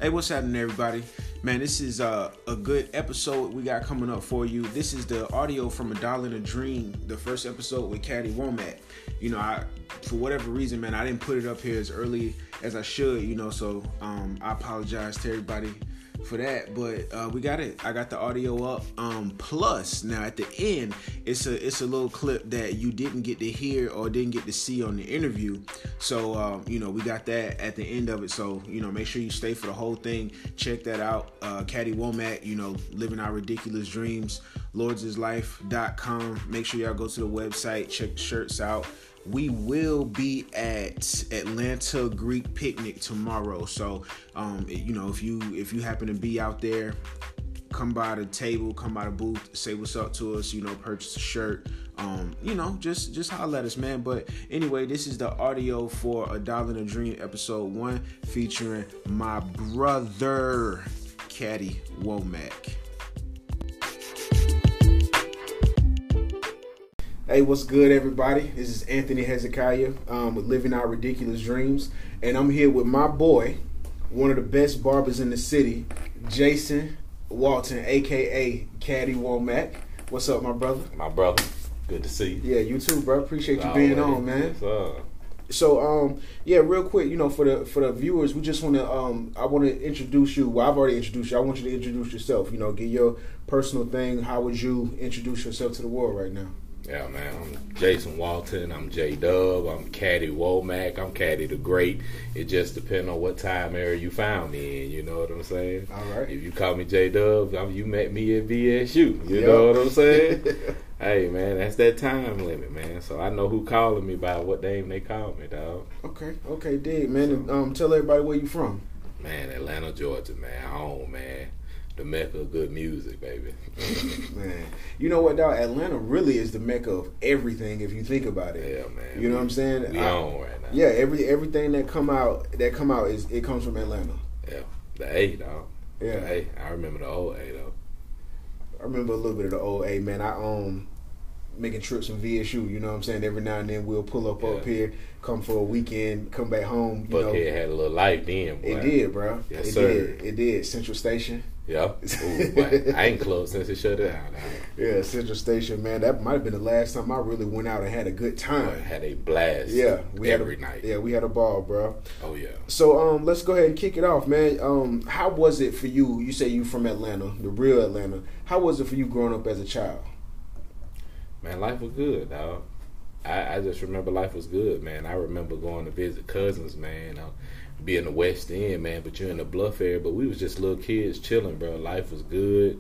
Hey, what's happening, everybody? Man, this is a good episode we got coming up for you. This is the audio from A Dollar and a Dream, the first episode with Caddy Womack. You know, for whatever reason, man, I didn't put it up here as early as I should, so I apologize to everybody for that, but we got it. I got the audio up. Plus, now at the end, it's a little clip that you didn't get to hear or didn't get to see on the interview. So we got that at the end of it. So make sure you stay for the whole thing. Check that out. Caddy Womack, living our ridiculous dreams. Lordsislife.com. Make sure y'all go to the website. Check the shirts out. We will be at Atlanta Greek Picnic tomorrow. So, if you happen to be out there, come by the table, come by the booth, say what's up to us, purchase a shirt, just holler at us, man. But anyway, this is the audio for A Dollar and a Dream episode 1 featuring my brother, Caddy Womack. Hey, what's good, everybody? This is Anthony Hezekiah with Living Our Ridiculous Dreams, and I'm here with my boy, one of the best barbers in the city, Jason Walton, a.k.a. Caddy Womack. What's up, my brother? My brother. Good to see you. Yeah, you too, bro. Appreciate you being on, man. Yes, So, real quick, for the viewers, we just want to, I want to introduce you. Well, I've already introduced you. I want you to introduce yourself. Get your personal thing. How would you introduce yourself to the world right now? Yeah, man, I'm Jason Walton, I'm J-Dub, I'm Caddy Womack, I'm Caddy the Great. It just depends on what time area you found me in, you know what I'm saying? All right. If you call me J-Dub, you met me at VSU, you know what I'm saying? Hey, man, that's that time limit, man. So I know who calling me by what name they call me, dog. Okay, dig, man. And, tell everybody where you from. Man, Atlanta, Georgia, man, home, man. The mecca of good music, baby. Man, you know what, dog? Atlanta really is the mecca of everything if you think about it. Yeah, man. You know what I'm saying? We on right now. Yeah, everything that come out it comes from Atlanta. Yeah, the A, dog. Yeah, the A. I remember the old A though. I remember a little bit of the old A, man. I making trips from VSU. You know what I'm saying? Every now and then we'll pull up here, come for a weekend, come back home. Buckhead had a little life then, boy. It did, bro. Yes, sir. It did. Central Station. Yeah. Ooh, boy. I ain't closed since it shut down. Yeah, Central Station, man. That might have been the last time I really went out and had a good time. Boy, had a blast. Yeah, every night. Yeah, we had a ball, bro. Oh yeah. So let's go ahead and kick it off, man. How was it for you? You say you from Atlanta, the real Atlanta. How was it for you growing up as a child? Man, life was good, dog. I just remember life was good, man. I remember going to visit cousins, man. Be in the West End, man, but you're in the Bluff area. But we was just little kids chilling, bro. Life was good.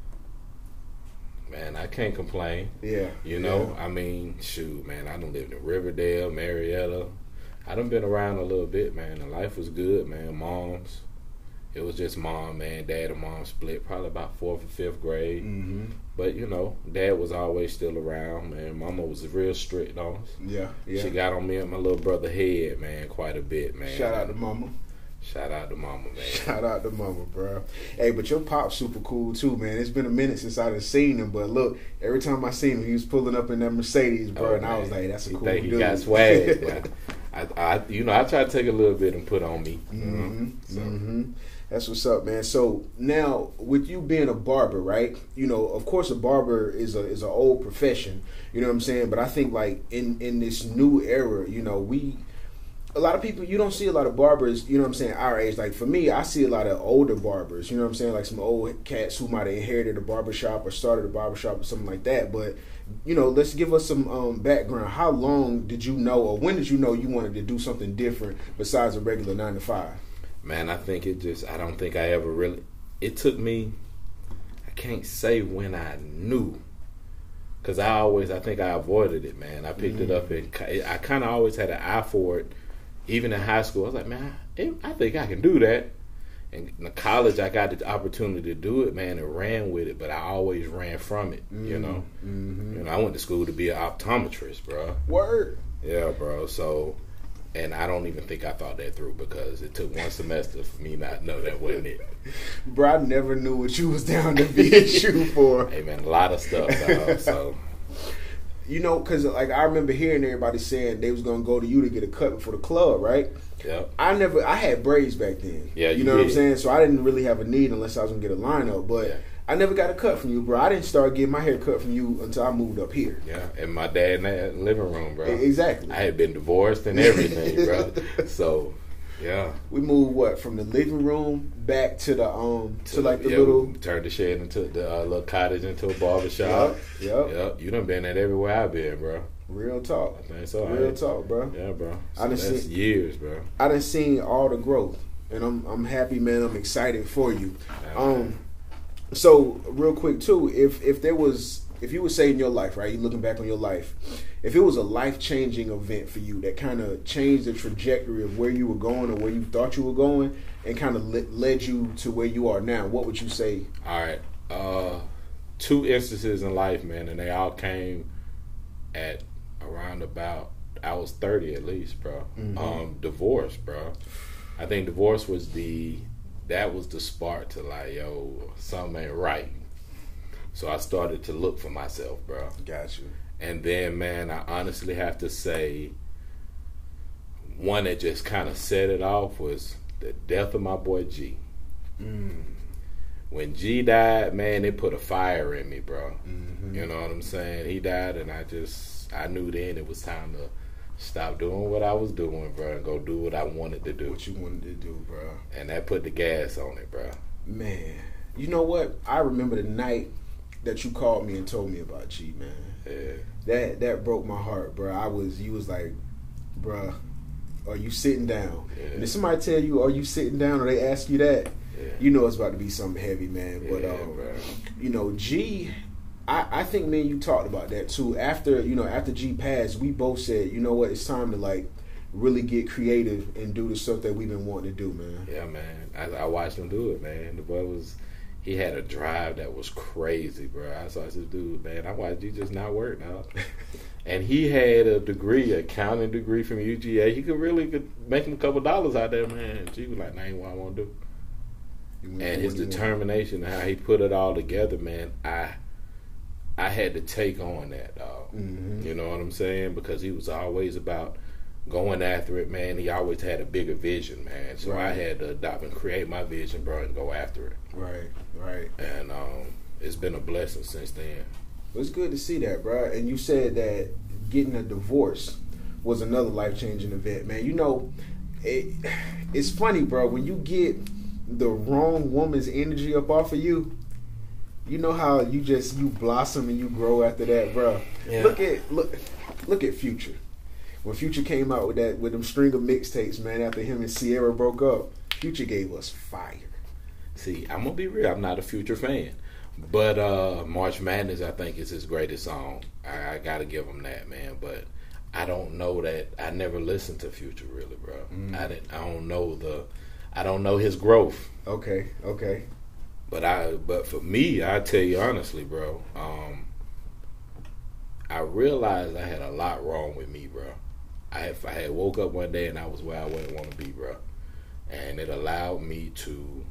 Man, I can't complain. Yeah. I mean, shoot, man, I done lived in Riverdale, Marietta. I done been around a little bit, man. And life was good, man. Moms. It was just mom, man. Dad and mom split probably about 4th or 5th grade. Mm-hmm. But, dad was always still around, man. Mama was real strict on us. Yeah. She got on me and my little brother head, man, quite a bit, man. Shout out to mama. Shout out to mama, man. Shout out to mama, bro. Hey, but your pop's super cool, too, man. It's been a minute since I done seen him, but look, every time I seen him, he was pulling up in that Mercedes, bro, and man. I was like, that's a cool dude. He got swag, but I try to take a little bit and put on me. Mm-hmm. That's what's up, man. So now, with you being a barber, right? Of course, a barber is an old profession. You know what I'm saying? But I think like in this new era, a lot of people, you don't see a lot of barbers. You know what I'm saying? Our age, like for me, I see a lot of older barbers. You know what I'm saying? Like some old cats who might have inherited a barbershop or started a barbershop or something like that. But let's give us some background. How long did you know, or when did you know you wanted to do something different besides a regular 9 to 5? Man, I think I don't think I ever really, it took me, I can't say when I knew, because I think I avoided it, man. I picked it up, and I kind of always had an eye for it, even in high school. I was like, man, I think I can do that. And in college, I got the opportunity to do it, man, and ran with it, but I always ran from it, Mm-hmm. I went to school to be an optometrist, bro. Word. Yeah, bro, so... And I don't even think I thought that through because it took one semester for me not to know that wasn't it. Bro, I never knew what you was down to VSU for. Hey, man, a lot of stuff, dog, so... You know, because like I remember hearing everybody saying they was gonna go to you to get a cut for the club, right? Yeah. I had braids back then. Yeah, you know what I'm saying? So I didn't really have a need unless I was gonna get a lineup. But Yeah. I never got a cut from you, bro. I didn't start getting my hair cut from you until I moved up here. Yeah, and my dad in that living room, bro. Exactly. I had been divorced and everything, bro. So, yeah. We moved from the living room back to the little. We turned the shed into the little cottage into a barber shop. Yep. You done been at everywhere I've been, bro. Real talk. I think so. Real talk, bro. Yeah, bro. So I done that's years, bro. I done seen all the growth, and I'm happy, man. I'm excited for you. So real quick too, if you would say in your life, right? You looking back on your life, if it was a life-changing event for you that kind of changed the trajectory of where you were going or where you thought you were going, and kind of led you to where you are now, what would you say? All right, 2 instances in life, man, and they all came at around about I was 30 at least, bro. Mm-hmm. Divorce, bro. I think divorce was that was the spark to like, yo, something ain't right. So I started to look for myself, bro. Got you. And then, man, I honestly have to say, one that just kind of set it off was the death of my boy G. When G died, man, it put a fire in me, bro. Mm-hmm. You know what I'm saying? He died, and I knew then it was time to stop doing what I was doing, bro, and go do what I wanted to do. What you wanted to do, bro. And that put the gas on it, bro. Man, you know what? I remember the night that you called me and told me about G, man. Yeah. That broke my heart, bro. You was like, bro, are you sitting down? Yeah. And if somebody tell you, are you sitting down, or they ask you that, Yeah. you know it's about to be something heavy, man. But bro. you know, G, I think me and you talked about that too. After G passed, we both said, you know what, it's time to like really get creative and do the stuff that we've been wanting to do, man. Yeah, man. I watched him do it, man. The boy he had a drive that was crazy, bro. I saw this dude, man. I watched you just not work now. And he had a accounting degree from UGA. He could make him a couple dollars out there, man. G was like, that ain't what I want to do. And his determination and how he put it all together, man, I had to take on that, dog. Mm-hmm. You know what I'm saying? Because he was always about going after it, man. He always had a bigger vision, man. So Right. I had to adopt and create my vision, bro, and go after it. Right. And it's been a blessing since then. It's good to see that, bro. And you said that getting a divorce was another life-changing event, man. You know, it's funny, bro. When you get the wrong woman's energy up off of you, you know how you blossom and you grow after that, bro. Yeah. Look at Future. When Future came out with them string of mixtapes, man, after him and Sierra broke up, Future gave us fire. See, I'm gonna be real. I'm not a Future fan, but March Madness, I think, is his greatest song. I gotta give him that, man. But I don't know that. I never listened to Future really, bro. I don't know his growth. Okay. But for me, I tell you honestly, bro, I realized I had a lot wrong with me, bro. I had woke up one day and I was where I wouldn't want to be, bro. And it allowed me to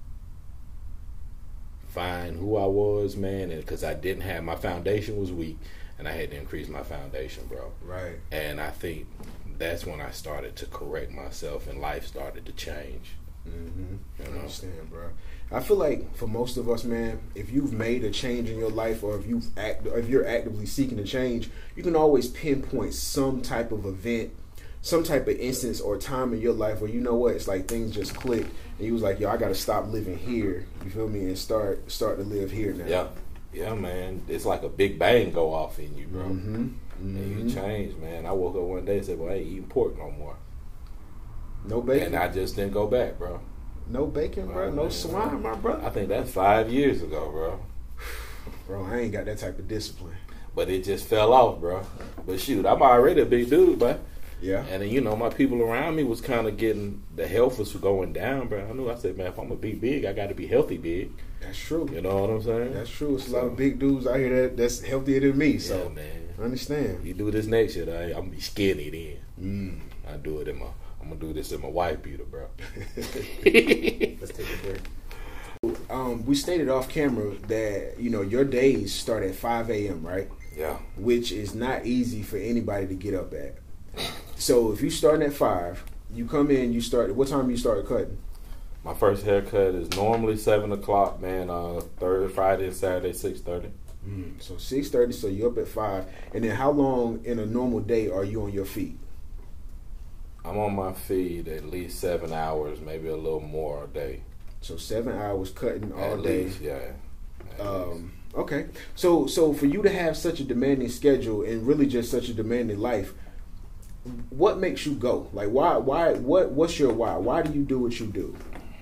find who I was, man, and because I didn't have, my foundation was weak, and I had to increase my foundation, bro. Right. And I think that's when I started to correct myself and life started to change. Mm-hmm. You know? I understand, bro. I feel like for most of us, man, if you've made a change in your life, or if you're actively seeking a change, you can always pinpoint some type of event, some type of instance or time in your life where, you know what, it's like things just clicked, and you was like, yo, I got to stop living here. You feel me? And start to live here now. Yeah, man. It's like a big bang go off in you, bro. Mm-hmm. Mm-hmm. And you change, man. I woke up one day and said, well, I ain't eating pork no more. No bacon. And I just didn't go back, bro. No bacon, bro. No swine, my brother. I think that's 5 years ago, bro. Bro, I ain't got that type of discipline. But it just fell off, bro. But shoot, I'm already a big dude, but yeah. And then, you know, my people around me was kind of getting, the health was going down, bro. I said, man, if I'm gonna be big, I got to be healthy big. That's true. You know what I'm saying? That's true. It's a lot of big dudes out here that's healthier than me. So, yeah, man. I understand. You do this next year, I'm gonna be skinny then. I do it I'm gonna do this in my wife beater, bro. Let's take a break. We stated off camera that, you know, your days start at 5 a.m., right? Yeah. Which is not easy for anybody to get up at. So if you starting at 5, you come in, you start. What time you start cutting? My first haircut is normally 7 o'clock, man. Friday and Saturday 6:30. So 6:30. So you up at 5, and then how long in a normal day are you on your feet? I'm on my feet at least 7 hours, maybe a little more a day. So 7 hours cutting all day. Least, yeah. Okay. So for you to have such a demanding schedule and really just such a demanding life, what makes you go? Like what's your why? Why do you do what you do?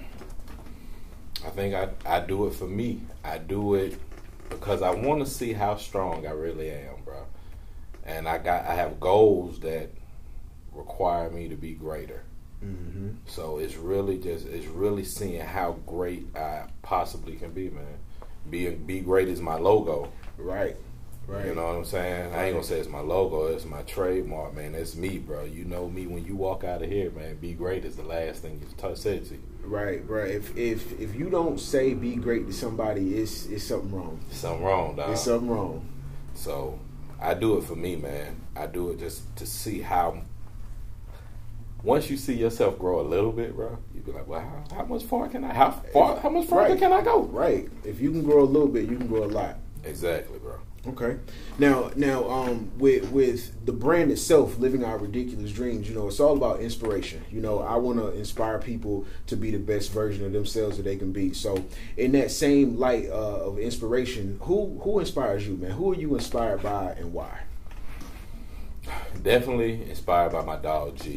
I think I do it for me. I do it because I want to see how strong I really am, bro. And I have goals that require me to be greater. Mm-hmm. So it's really seeing how great I possibly can be, man. Be great is my logo. Right. You know what I'm saying? I ain't gonna say it's my logo, it's my trademark, man. It's me, bro. You know me when you walk out of here, man. Be great is the last thing you said to you. Right, bro. If you don't say be great to somebody, it's something wrong. Something wrong, dog. It's something wrong. So I do it for me, man. I do it just to see how. Once you see yourself grow a little bit, bro, you be like, well, how much far can I? How much farther can I go? Right. If you can grow a little bit, you can grow a lot. Exactly, bro. Okay. Now, with the brand itself, Living Our Ridiculous Dreams, you know, it's all about inspiration. You know, I want to inspire people to be the best version of themselves that they can be. So, in that same light of inspiration, who inspires you, man? Who are you inspired by, and why? Definitely inspired by my dog G.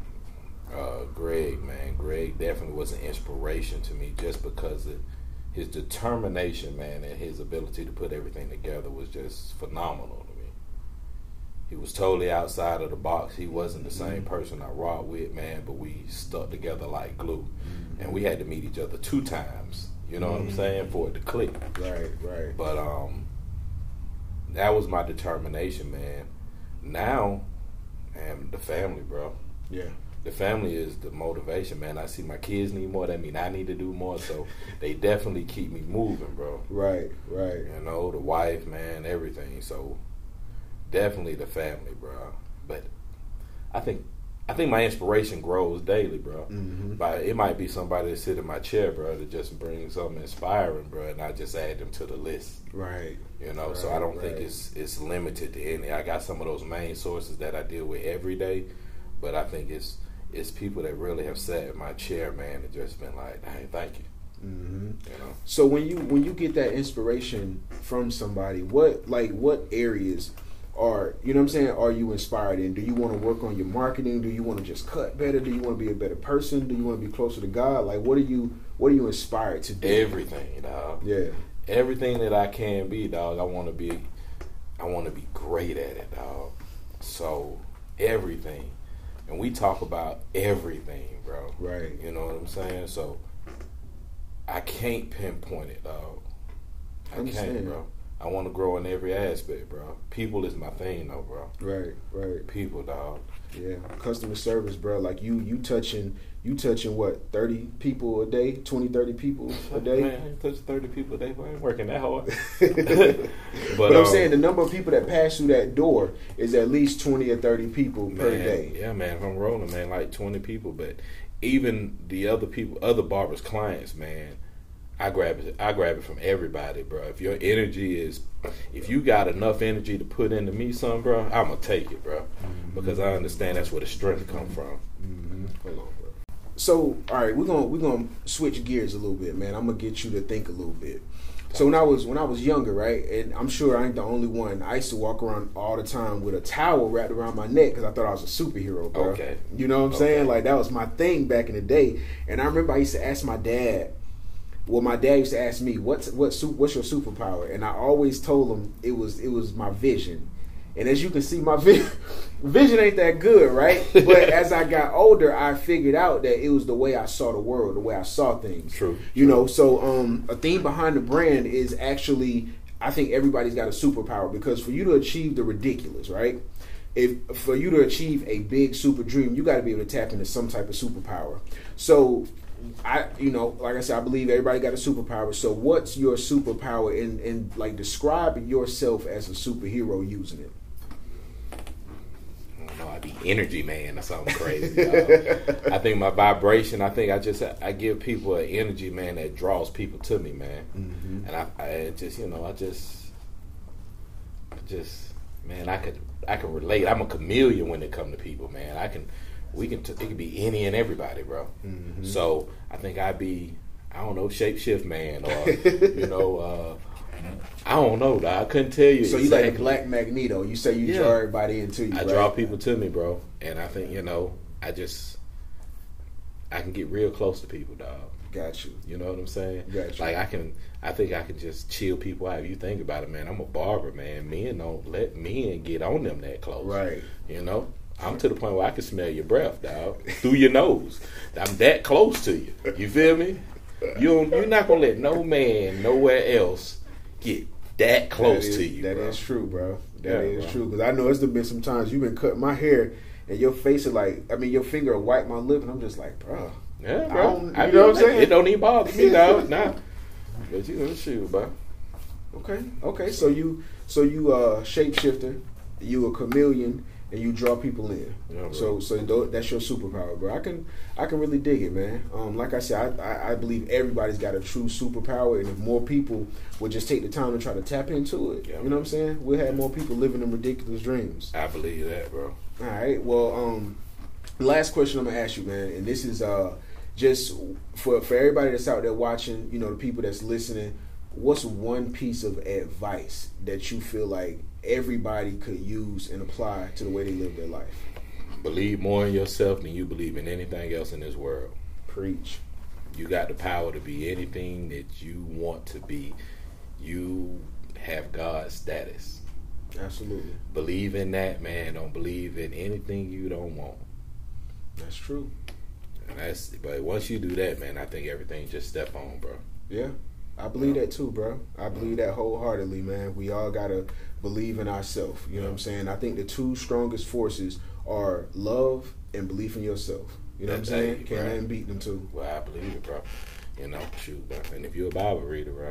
Greg, man. Greg definitely was an inspiration to me just because of his determination, man, and his ability to put everything together was just phenomenal to me. He was totally outside of the box. He wasn't the same person I rocked with, man, but we stuck together like glue. And we had to meet each other 2 times, you know what I'm saying, for it to click. Right. But that was my determination, man. Now, man, the family, bro. Yeah. The family is the motivation, man. I see my kids need more. That mean I need to do more. So they definitely keep me moving, bro. Right. You know, the wife, man, everything. So definitely the family, bro. But I think my inspiration grows daily, bro. Mm-hmm. But it might be somebody that sit in my chair, bro, that just brings something inspiring, bro, and I just add them to the list. Right. You know, so I don't think it's limited to any. I got some of those main sources that I deal with every day, but I think it's people that really have sat in my chair, man, and just been like, hey, thank you. Mm-hmm. You know? So when you get that inspiration from somebody, what areas are, you know what I'm saying, are you inspired in? Do you want to work on your marketing? Do you want to just cut better? Do you want to be a better person? Do you want to be closer to God? Like, what are you inspired to do? Everything, dog. Yeah. Everything that I can be, dog. I want to be great at it, dog. So everything. And we talk about everything, bro. Right. You know what I'm saying? So I can't pinpoint it, dog. I can't, bro. I want to grow in every aspect, bro. People is my thing, though, bro. Right. People, dog. Yeah. Customer service, bro. Like you touching what, 30 people a day, 20, 30 people a day? Man, I touch 30 people a day, but I ain't working that hard. but I'm saying the number of people that pass through that door is at least 20 or 30 people per day. Yeah, man. If I'm rolling, man, like 20 people. But even the other people, other barbers' clients, man, I grab it from everybody, bro. If your energy if you got enough energy to put into me, son, bro, I'm going to take it, bro. Mm-hmm. Because I understand that's where the strength come from. Mm-hmm. Hold on, bro. So, all right, we're gonna switch gears a little bit, man. I'm gonna get you to think a little bit. So when I was younger, right, and I'm sure I ain't the only one. I used to walk around all the time with a towel wrapped around my neck because I thought I was a superhero, bro. Okay. You know what I'm saying? Like that was my thing back in the day. And I remember I used to ask my dad. Well, my dad used to ask me, what's your superpower? And I always told him it was my vision. And as you can see, my vision ain't that good, right? But as I got older, I figured out that it was the way I saw the world, the way I saw things. True. You know, so a theme behind the brand is actually, I think everybody's got a superpower, because for you to achieve the ridiculous, right? For you to achieve a big super dream, you got to be able to tap into some type of superpower. So like I said, I believe everybody got a superpower. So what's your superpower? And like describe yourself as a superhero using it. I'd be energy man or something crazy. I think my vibration. I think I give people an energy, man, that draws people to me, man. Mm-hmm. And I just man, I can relate. I'm a chameleon when it comes to people, man. It can be any and everybody, bro. Mm-hmm. So I think I'd be, I don't know, shapeshift man, or I don't know, dog. I couldn't tell you. So you exactly. Like a Black Magneto. You say you draw everybody into you. I draw people to me, bro. And I think, I can get real close to people, dog. Got you. You know what I'm saying? Got you. Like I think I can just chill people out. If you think about it, man, I'm a barber, man. Men don't let men get on them that close. Right. I'm to the point where I can smell your breath, dog, through your nose. I'm that close to you. You feel me? You're not gonna let no man nowhere else get that close to you. That is true, bro. That is true. Because I know there's been some times you've been cutting my hair and your face is your finger will wipe my lip and I'm just like, bro. Yeah, bro. You know what I'm saying? It don't even bother me, dog. Nah. But shoot, bro. Okay. So you shapeshifter, you a chameleon, and you draw people in. Yeah, so that's your superpower, bro. I can really dig it, man. Like I said, I believe everybody's got a true superpower, and if more people would just take the time to try to tap into it, you know what I'm saying? We'll have more people living in ridiculous dreams. I believe that, bro. All right. Well, last question I'm gonna ask you, man, and this is just for everybody that's out there watching, the people that's listening. What's one piece of advice that you feel like everybody could use and apply to the way they live their life? Believe more in yourself than you believe in anything else in this world. Preach. You got the power to be anything that you want to be. You have God's status. Absolutely. Believe in that, man. Don't believe in anything you don't want. That's true. But once you do that, man, I think everything just step on, bro. Yeah. I believe that too, bro. I believe that wholeheartedly, man. We all gotta believe in ourselves. You know what I'm saying? I think the two strongest forces are love and belief in yourself. You know what I'm saying? Can't nothing beat them two. Well, I believe it, bro. Shoot, bro. And if you're a Bible reader, bro,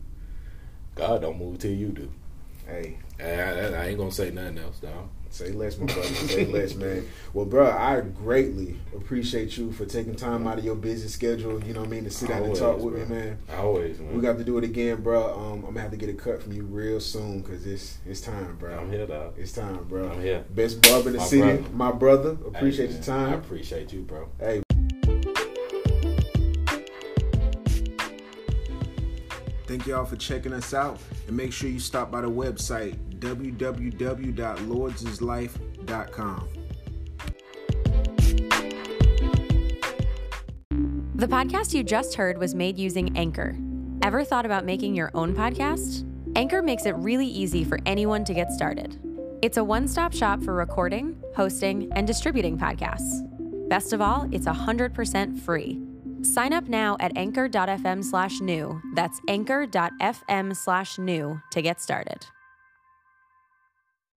God don't move till you do. Hey. I ain't gonna say nothing else, dog. Say less, my brother. Say less, man. Well, bro, I greatly appreciate you for taking time out of your busy schedule, to sit down and talk with me, man. Always, man. We got to do it again, bro. I'm going to have to get a cut from you real soon because it's time, bro. I'm here, dog. It's time, bro. I'm here. Best barber in the city, brother. My brother. Appreciate your time. I appreciate you, bro. Hey. Thank y'all for checking us out, and make sure you stop by the website www.lords'slife.com. The podcast you just heard was made using Anchor. Ever thought about making your own podcast? Anchor makes it really easy for anyone to get started. It's a one-stop shop for recording, hosting, and distributing podcasts. Best of all, it's 100% free. Sign up now at anchor.fm/new. That's anchor.fm/new to get started.